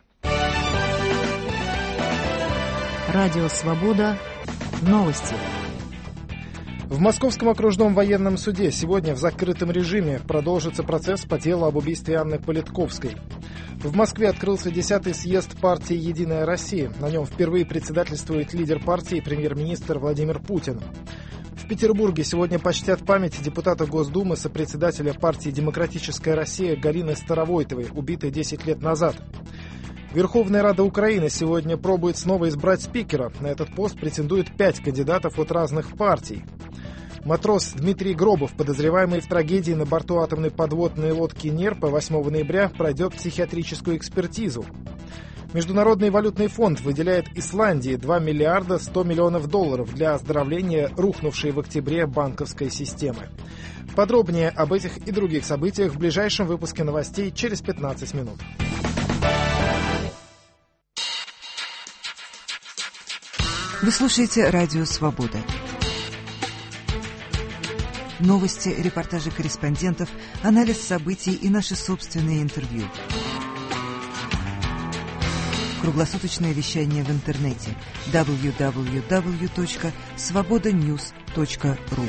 Радио Свобода. Новости. В Московском окружном военном суде сегодня в закрытом режиме продолжится процесс по делу об убийстве Анны Политковской. В Москве открылся десятый съезд партии «Единая Россия». На нем впервые председательствует лидер партии премьер-министр Владимир Путин. В Петербурге сегодня почтят память депутата Госдумы, сопредседателя партии «Демократическая Россия» Галины Старовойтовой, убитой десять лет назад. Верховная Рада Украины сегодня пробует снова избрать спикера. На этот пост претендуют пять кандидатов от разных партий. Матрос Дмитрий Гробов, подозреваемый в трагедии на борту атомной подводной лодки «Нерпа» восьмого ноября, пройдет психиатрическую экспертизу. Международный валютный фонд выделяет Исландии два миллиарда сто миллионов долларов для оздоровления рухнувшей в октябре банковской системы. Подробнее об этих и других событиях в ближайшем выпуске новостей через пятнадцать минут. Вы слушаете Радио Свобода. Новости, репортажи корреспондентов, анализ событий и наши собственные интервью. Круглосуточное вещание в интернете дабл ю дабл ю дабл ю точка свобода ньюс точка ру.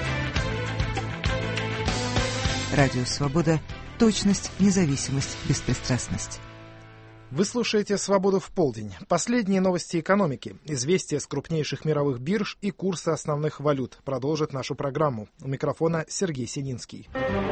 Радио Свобода. Точность, независимость, беспристрастность. Вы слушаете «Свободу в полдень». Последние новости экономики, известия с крупнейших мировых бирж и курсы основных валют продолжат нашу программу. У микрофона Сергей Сининский.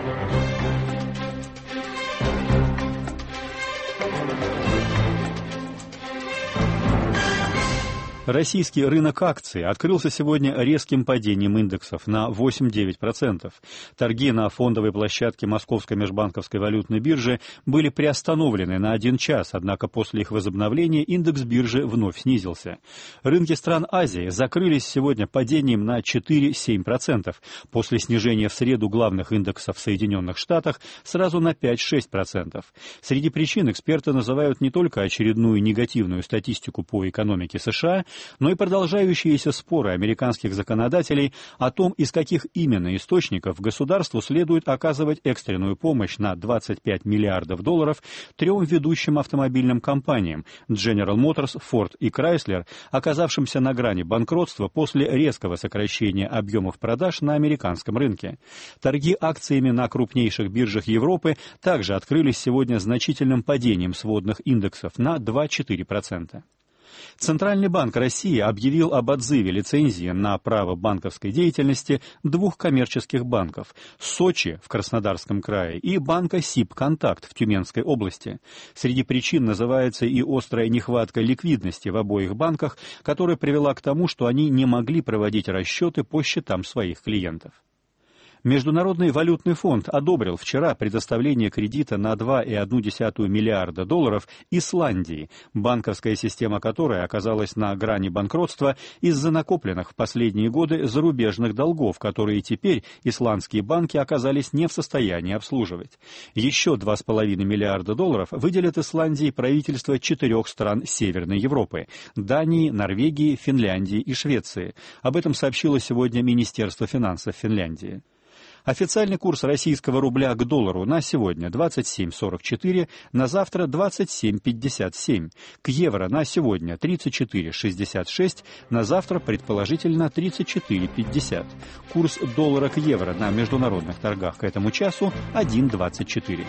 Российский рынок акций открылся сегодня резким падением индексов на восемь-девять процентов. Торги на фондовой площадке Московской межбанковской валютной биржи были приостановлены на один час, однако после их возобновления индекс биржи вновь снизился. Рынки стран Азии закрылись сегодня падением на четыре-семь процентов, после снижения в среду главных индексов в Соединенных Штатах сразу на пять-шесть процентов. Среди причин эксперты называют не только очередную негативную статистику по экономике США, но и продолжающиеся споры американских законодателей о том, из каких именно источников государству следует оказывать экстренную помощь на двадцать пять миллиардов долларов трем ведущим автомобильным компаниям General Motors, Ford и Chrysler, оказавшимся на грани банкротства после резкого сокращения объемов продаж на американском рынке. Торги акциями на крупнейших биржах Европы также открылись сегодня значительным падением сводных индексов на два-четыре процента. Центральный банк России объявил об отзыве лицензии на право банковской деятельности двух коммерческих банков – Сочи в Краснодарском крае и банка Сибконтакт в Тюменской области. Среди причин называется и острая нехватка ликвидности в обоих банках, которая привела к тому, что они не могли проводить расчеты по счетам своих клиентов. Международный валютный фонд одобрил вчера предоставление кредита на два целых одну десятую миллиарда долларов Исландии, банковская система которой оказалась на грани банкротства из-за накопленных в последние годы зарубежных долгов, которые теперь исландские банки оказались не в состоянии обслуживать. Еще два целых пять десятых миллиарда долларов выделят Исландии правительства четырех стран Северной Европы – Дании, Норвегии, Финляндии и Швеции. Об этом сообщило сегодня Министерство финансов Финляндии. Официальный курс российского рубля к доллару на сегодня двадцать семь сорок четыре, на завтра двадцать семь пятьдесят семь. К евро на сегодня тридцать четыре шестьдесят шесть, на завтра предположительно тридцать четыре пятьдесят. Курс доллара к евро на международных торгах к этому часу один двадцать четыре.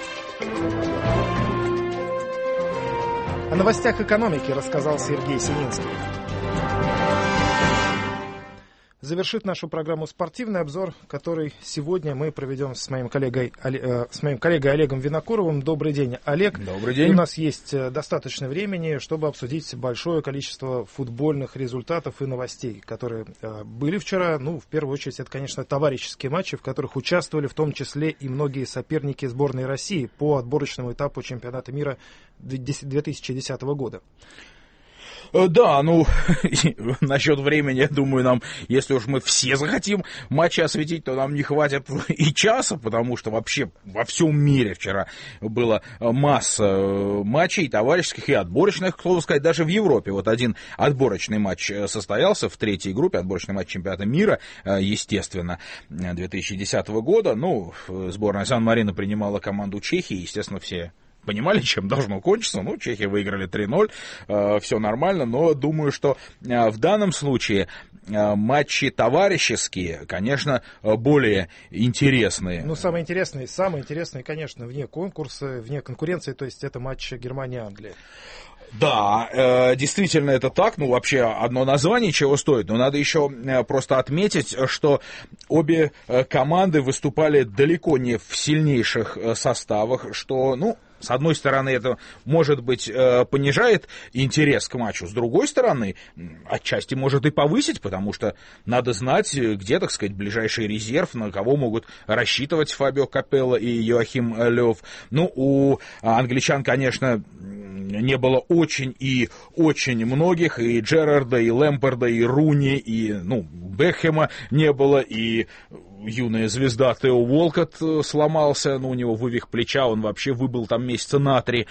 О новостях экономики рассказал Сергей Сининский. Завершит нашу программу спортивный обзор, который сегодня мы проведем с моим коллегой, с моим коллегой Олегом Винокуровым. Добрый день, Олег. Добрый день. И у нас есть достаточно времени, чтобы обсудить большое количество футбольных результатов и новостей, которые были вчера. Ну, в первую очередь, это, конечно, товарищеские матчи, в которых участвовали в том числе и многие соперники сборной России по отборочному этапу чемпионата мира две тысячи десятого года. Да, ну, насчет времени, я думаю, нам, если уж мы все захотим матчи осветить, то нам не хватит и часа, потому что вообще во всем мире вчера была масса матчей, товарищеских и отборочных, к слову сказать, даже в Европе. Вот один отборочный матч состоялся в третьей группе, отборочный матч чемпионата мира, естественно, две тысячи десятого года. Ну, сборная Сан-Марино принимала команду Чехии, естественно, все понимали, чем должно кончиться. Ну, чехи выиграли три ноль, э, все нормально, но думаю, что э, в данном случае э, матчи товарищеские, конечно, более интересные. Ну, самые интересные, самые интересные, конечно, вне конкурса, вне конкуренции, то есть это матч Германия-Англия. Да, э, действительно это так, ну вообще одно название чего стоит, но надо еще э, просто отметить, что обе э, команды выступали далеко не в сильнейших э, составах, что, ну, с одной стороны, это, может быть, понижает интерес к матчу, с другой стороны, отчасти может и повысить, потому что надо знать, где, так сказать, ближайший резерв, на кого могут рассчитывать Фабио Капелло и Йоахим Лёв. Ну, у англичан, конечно, не было очень и очень многих, и Джерарда, и Лэмпарда, и Руни, и, ну, Бекхэма не было, и юная звезда Тео Уолкотт сломался, ну, у него вывих плеча, он вообще выбыл там месяца на три,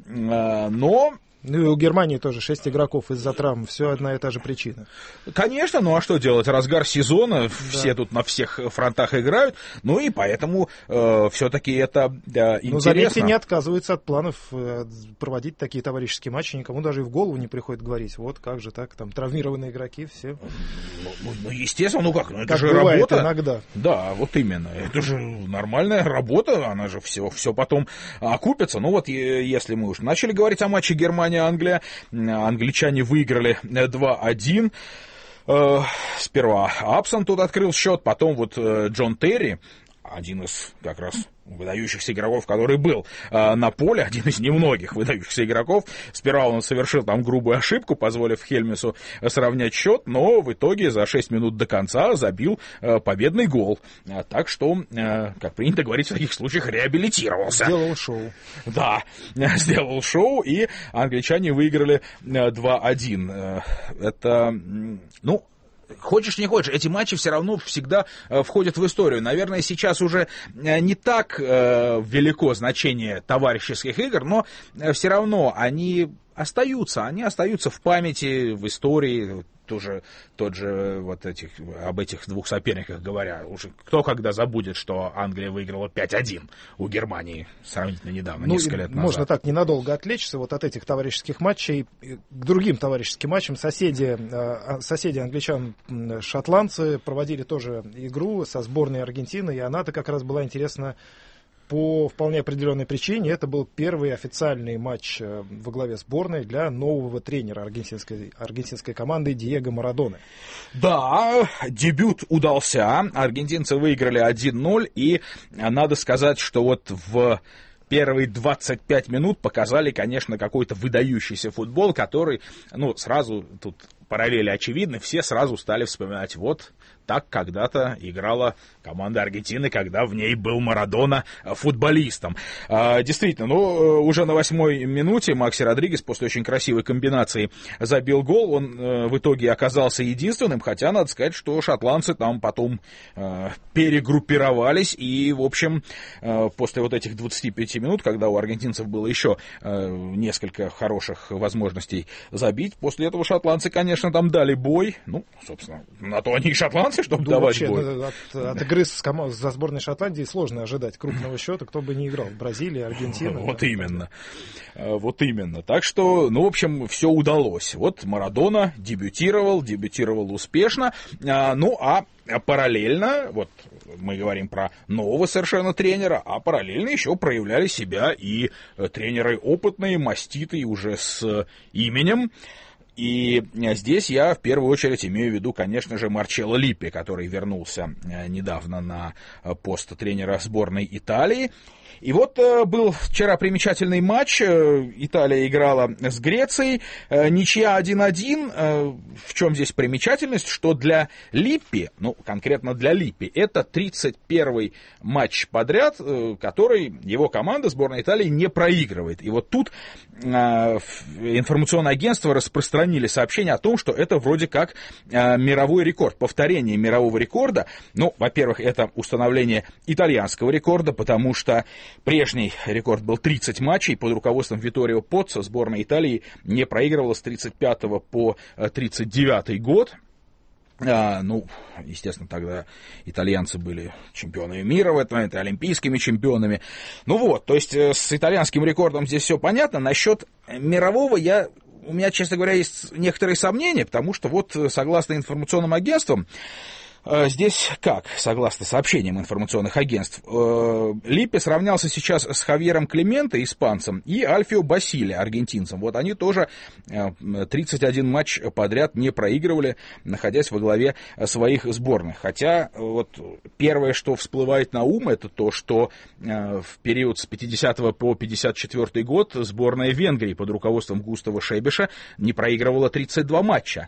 но... Ну и у Германии тоже шесть игроков из-за травм, все одна и та же причина. Конечно, ну а что делать, разгар сезона, да. Все тут на всех фронтах играют, ну и поэтому э, все-таки это да, интересно. Но заметьте, не отказывается от планов э, проводить такие товарищеские матчи, никому даже и в голову не приходит говорить, вот как же так, там травмированные игроки, все. Ну, ну естественно, ну как, ну это как же бывает работа. Иногда. Да, вот именно, это же нормальная работа, она же все, все потом окупится. Ну вот если мы уж начали говорить о матче Германии, Англия. Англичане выиграли два один. Сперва Апсон тут открыл счет, потом вот Джон Терри, один из как раз выдающихся игроков, который был э, на поле, один из немногих выдающихся игроков. Сперва он совершил там грубую ошибку, позволив Хельмесу сравнять счет, но в итоге за шесть минут до конца забил э, победный гол. А, так что, э, как принято говорить в таких случаях, реабилитировался. Сделал шоу. Да, сделал шоу, и англичане выиграли э, два один. Э, это, ну... Хочешь не хочешь, эти матчи все равно всегда э, входят в историю. Наверное, сейчас уже э, не так э, велико значение товарищеских игр, но э, все равно они остаются, они остаются в памяти, в истории. Тоже, тот же вот этих, об этих двух соперниках говоря, уже кто когда забудет, что Англия выиграла пять один у Германии сравнительно недавно, ну, несколько лет назад. Можно так ненадолго отвлечься вот от этих товарищеских матчей к другим товарищеским матчам. Соседи, соседи англичан, шотландцы, проводили тоже игру со сборной Аргентины, и она-то как раз была интересна по вполне определенной причине. Это был первый официальный матч во главе сборной для нового тренера аргентинской, аргентинской команды Диего Марадоны. Да, дебют удался. Аргентинцы выиграли один ноль. И надо сказать, что вот в первые двадцать пять минут показали, конечно, какой-то выдающийся футбол, который, ну, сразу тут параллели очевидны, все сразу стали вспоминать, вот так когда-то играла команда Аргентины, когда в ней был Марадона футболистом. А, действительно, ну, уже на восьмой минуте Макси Родригес после очень красивой комбинации забил гол. Он э, в итоге оказался единственным, хотя надо сказать, что шотландцы там потом э, перегруппировались, и, в общем, э, после вот этих двадцати пяти минут, когда у аргентинцев было еще э, несколько хороших возможностей забить, после этого шотландцы, конечно, там дали бой. Ну, собственно, на то они и шотландцы, чтобы да, давать вообще, бой. От, от игры с команд, за сборной Шотландии сложно ожидать крупного счета, кто бы ни играл. Бразилия, Аргентина. Вот да, именно. Да. Вот именно. Так что, ну, в общем, все удалось. Вот Марадона дебютировал, дебютировал успешно. Ну, а параллельно, вот мы говорим про нового совершенно тренера, а параллельно еще проявляли себя и тренеры опытные, маститые, уже с именем. И здесь я в первую очередь имею в виду, конечно же, Марчелло Липпи, который вернулся недавно на пост тренера сборной Италии. И вот э, был вчера примечательный матч. Италия играла с Грецией. Э, ничья один один. Э, в чем здесь примечательность? Что для Липпи, ну, конкретно для Липпи, это тридцать первый матч подряд, э, который его команда, сборная Италии, не проигрывает. И вот тут э, информационное агентство распространило распространили сообщение о том, что это вроде как э, мировой рекорд, повторение мирового рекорда. Ну, во-первых, это установление итальянского рекорда, потому что прежний рекорд был тридцать матчей под руководством Витторио Позцо. Сборная Италии не проигрывала с тридцать пятого по тридцать девятый год. А, ну, естественно, тогда итальянцы были чемпионами мира в этот момент, и олимпийскими чемпионами. Ну вот, то есть с итальянским рекордом здесь все понятно. Насчет мирового я... У меня, честно говоря, есть некоторые сомнения, потому что вот, согласно информационным агентствам, здесь как, согласно сообщениям информационных агентств, Липпи сравнялся сейчас с Хавьером Клименте, испанцем, и Альфио Басиле, аргентинцем. Вот они тоже тридцать один матч подряд не проигрывали, находясь во главе своих сборных. Хотя вот первое, что всплывает на ум, это то, что в период с пятидесятого по пятьдесят четвёртый год сборная Венгрии под руководством Густава Шебиша не проигрывала тридцать два матча.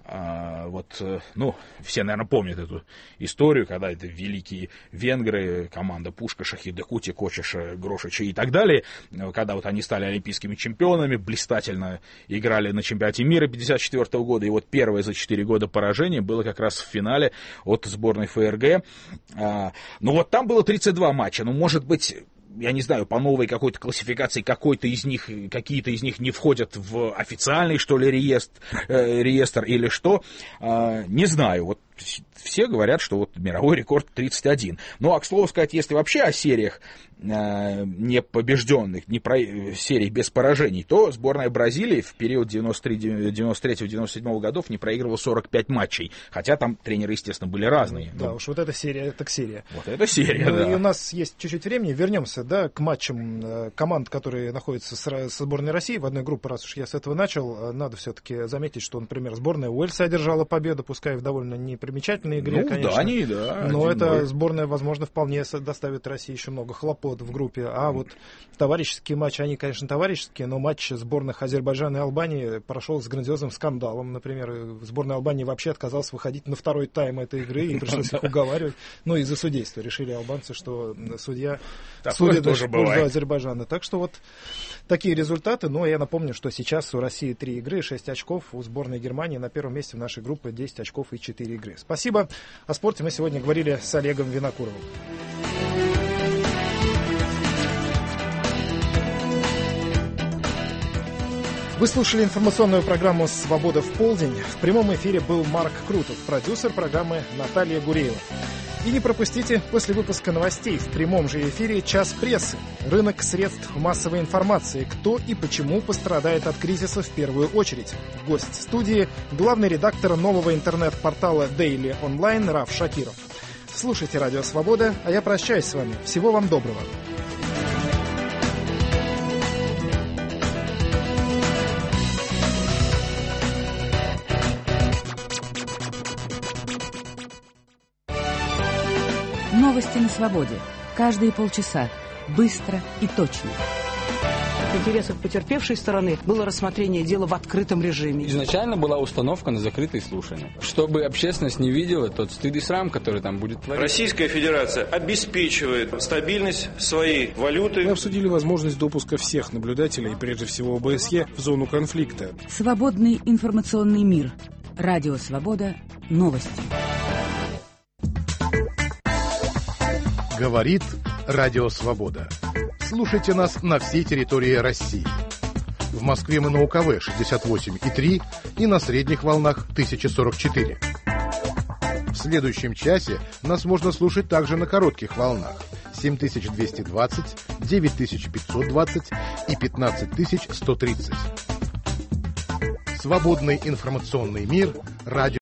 Вот, ну, все, наверное, помнят эту историю, когда это великие венгры, команда Пушкаша, Хидекути, Кочеша, Грошича и так далее, когда вот они стали олимпийскими чемпионами, блистательно играли на чемпионате мира пятьдесят четвёртого года, и вот первое за четыре года поражение было как раз в финале от сборной ФРГ. Ну вот там было тридцать два матча, ну, может быть... Я не знаю, по новой какой-то классификации какой-то из них, какие-то из них не входят в официальный, что ли, реестр, э, реестр или что, э, не знаю. Вот все говорят, что вот мировой рекорд тридцать один. Ну, а к слову сказать, если вообще о сериях э, непобежденных, не про, сериях без поражений, то сборная Бразилии в период девяносто третьего девяносто седьмого годов не проигрывала сорок пять матчей. Хотя там тренеры, естественно, были разные. Да, ну, уж вот эта серия, так серия. Вот эта серия, ну, да. И у нас есть чуть-чуть времени. Вернемся, да, к матчам э, команд, которые находятся с, со сборной России в одной группе. Раз уж я с этого начал, надо все-таки заметить, что, например, сборная Уэльса одержала победу, пускай в довольно непримечательной игре, ну, конечно. В Дании, да. Но эта сборная, возможно, вполне доставит России еще много хлопот в группе. А вот товарищеские матчи, они, конечно, товарищеские, но матч сборных Азербайджана и Албании прошел с грандиозным скандалом. Например, сборная Албании вообще отказалась выходить на второй тайм этой игры, и пришлось их уговаривать. Ну, из-за судейства решили албанцы, что судья судит в пользу Азербайджана. Так что вот такие результаты. Но я напомню, что сейчас у России три игры, шесть очков. У сборной Германии на первом месте в нашей группе десять очков и четыре игры. Спасибо. О спорте мы сегодня говорили с Олегом Винокуровым. Вы слушали информационную программу «Свобода в полдень». В прямом эфире был Марк Крутов, продюсер программы Наталья Гуреева. И не пропустите после выпуска новостей в прямом же эфире «Час прессы». Рынок средств массовой информации. Кто и почему пострадает от кризиса в первую очередь. Гость студии – главный редактор нового интернет-портала Daily Online Раф Шакиров. Слушайте «Радио Свобода», а я прощаюсь с вами. Всего вам доброго. Новости на свободе. Каждые полчаса. Быстро и точно. В интересах потерпевшей стороны было рассмотрение дела в открытом режиме. Изначально была установка на закрытые слушания. Чтобы общественность не видела тот стыд и срам, который там будет твориться. Российская Федерация обеспечивает стабильность своей валюты. Мы обсудили возможность допуска всех наблюдателей, прежде всего ОБСЕ, в зону конфликта. Свободный информационный мир. Радио Свобода. Новости. Говорит Радио Свобода. Слушайте нас на всей территории России. В Москве мы на УКВ шестьдесят восемь и три и на средних волнах тысяча сорок четыре. В следующем часе нас можно слушать также на коротких волнах семь тысяч двести двадцать, девять тысяч пятьсот двадцать и пятнадцать тысяч сто тридцать. Свободный информационный мир. Радио